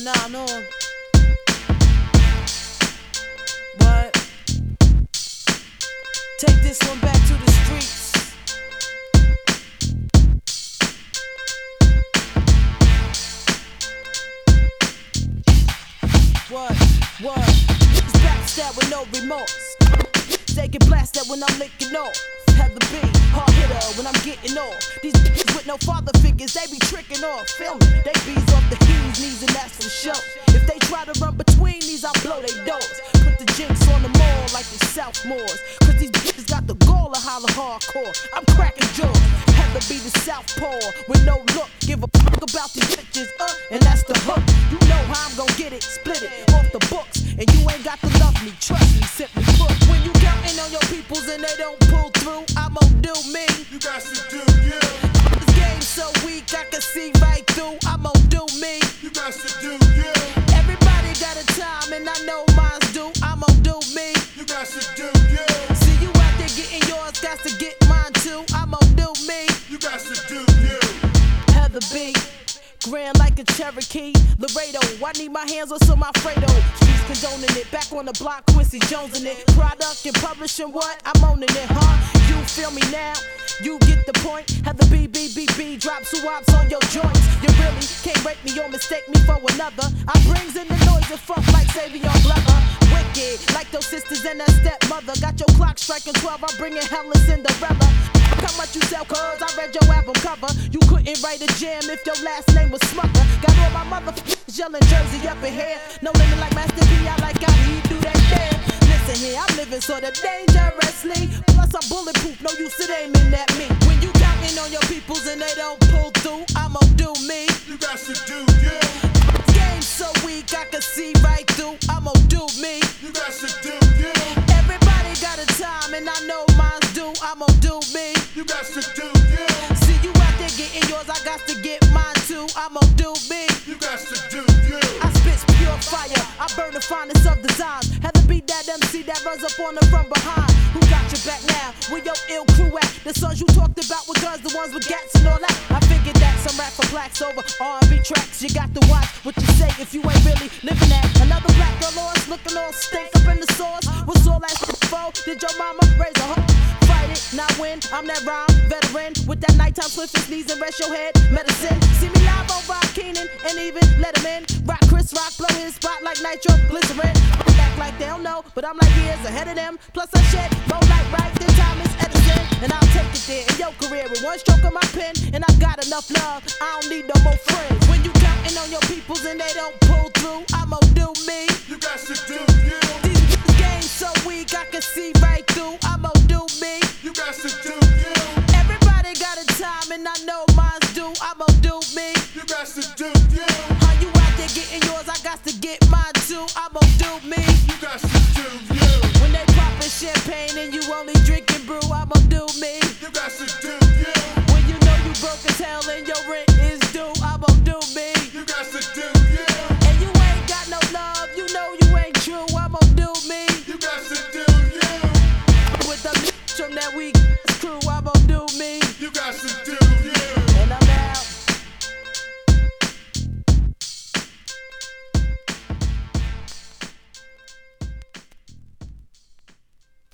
9 on. What? Take this one back to the streets. What? It's backstab with no remorse. They get blasted when I'm licking off. Have the beat, hard hitter when I'm getting off. These bitches with no father figures, they be tricking off. Feel me? They bees off the keys, knees, and that's for sure. If they try to run between these, I'll blow they doors. Put the jinx on them all like the Southmores. Cause these bitches got the gall to holler hardcore. I'm cracking jaws. Have to be the Southpaw with no look. Give a fuck about these bitches, and that's the hook. You know how I'm gon' get it, split it off the books. And you ain't got to love me, trust me, simply put. When you counting on your peoples and they don't pull through, I'm gon' do me. You got to do you. This game's so weak, I can see right through. I'm gon' do me. You got to do you. Everybody got a time and I know mine's due. I'm gon' do me. You got to do you. See you out there getting yours, got to get mine too. I'm gon' do me. You got to do you. Heather B, grand like a Cherokee. Laredo, I need my hands on some Alfredo. Streets condoning it, back on the block, Quincy Jones in it. Product and publishing what? I'm owning it, huh? You feel me now? You get the point. Have the BBBB drop swaps on your joints. You really can't break me or mistake me for another. I brings in the noise and fuck like Savion Glover. Wicked, like those sisters and that stepmother. Got your clock striking 12, I'm bringing hell and Cinderella. How much you sell, cuz I read your album cover. You couldn't write a jam if your last name was Smucker. Got all my motherfuckers yelling Jersey up in here. No living like Master P, I like how he do that there. Listen here, I'm living sorta dangerously. Plus I'm bulletproof, no use it aiming at me. When you counting on your peoples and they don't pull through, I'm gon' do me. You got to do you. Game's so weak, I can see right through. I'm gon' do me. You got to do you. Everybody got a time and I know mine's due. I'm gon' do me. You got to do you. See you out there getting yours, I got to get mine too. I'm gon' do me. You got to do you. I spit pure fire, I burn the finest of designs. Had to be that MC that runs up on them from behind. Who got your back now? Where your ill crew at? The sons you talked about with guns, the ones with gats and all that. I figured that some rap for blacks over R&B tracks. You got to watch what you say if you ain't really living that. Another black girl lost, looking all stink up in the sauce. What's all that shit for? Did your mama raise a hoe? Fight it, not win. I'm that rhyme veteran with that nighttime swift and sneeze and rest your head medicine. See me live on Rock Keenan and even let him in. Rock Chris Rock, blow his spot like nitro glycerin. Act like they don't know, but I'm like years ahead of them. Plus I shed more light right than Thomas Edison. And I'll take it there in your career with one stroke of my pen. And I got enough love, I don't need no more friends. When you counting on your peoples and they don't pull through, I'm gon' do me. You got to do you. These games so weak, I can see right through. I'm gon' do me. You got to do you. Everybody got a time and I know mine's due. I'm gon' do me. You got to do you. How you out there getting yours, I got to get mine too. I'm gon' do me. You got to do you. When they poppin' champagne and you only drinking brew, I'm gon' do me. You got to do you. When you know you broke as hell and your rent is due, I'm gon' do me. You got to do you. And you ain't got no love, you know you ain't true, I'm gon' do me. You got to do you. With the from that week